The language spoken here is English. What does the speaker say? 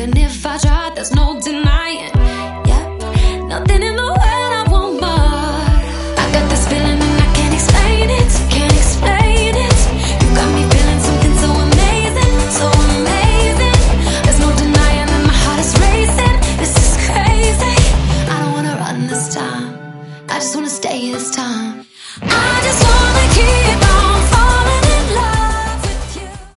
Even if I tried, there's no denying. Yeah, nothing in the world I want more. I got this feeling and I can't explain it, can't explain it. You got me feeling something so amazing, so amazing. There's no denying that my heart is racing. This is crazy. I don't wanna run this time, I just wanna stay this time. I just